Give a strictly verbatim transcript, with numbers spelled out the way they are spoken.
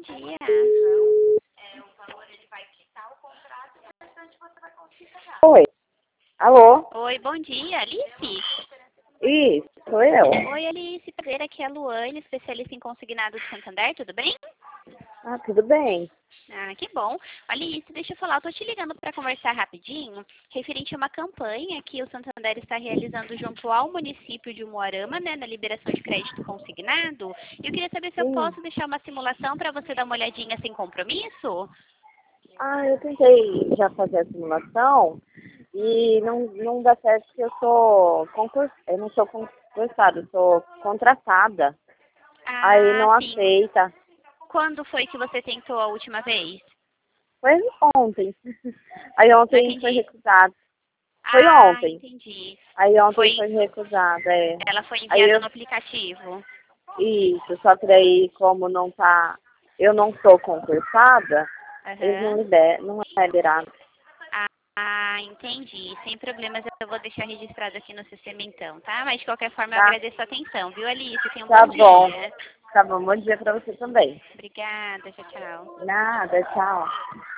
dia. Oi. Alô? Oi, bom dia, Alice? Isso, sou eu. Oi, Alice, prazer, aqui é a Luane, especialista em consignado de Santander, tudo bem? Ah, tudo bem. Ah, que bom. Alice, deixa eu falar, eu tô te ligando para conversar rapidinho, referente a uma campanha que o Santander está realizando junto ao município de Umuarama, né, na liberação de crédito consignado. E eu queria saber se eu Sim. posso deixar uma simulação para você dar uma olhadinha sem compromisso? Ah, eu tentei já fazer a simulação e não, não dá certo porque eu sou concurs... eu não sou concursada, eu sou contratada. Aí Ah, não sim. aceita. Quando foi que você tentou a última vez? Foi ontem. Aí Não ontem foi entendi. recusado. Foi Ah, ontem. entendi. Aí ontem Foi, foi recusado, é. ela foi Aí enviada eu, no aplicativo. isso, só que daí como não tá, eu não sou concursada, eles não Aham. liberam, não é liberado. Ah, ah, entendi. Sem problemas, eu vou deixar registrado aqui no sistema então, tá? Mas de qualquer forma eu Tá? agradeço a atenção, viu, Alice? Tenha um Tá bom bom. dia. Tá bom. Bom dia pra você também. Obrigada, tchau, tchau. Nada, tchau.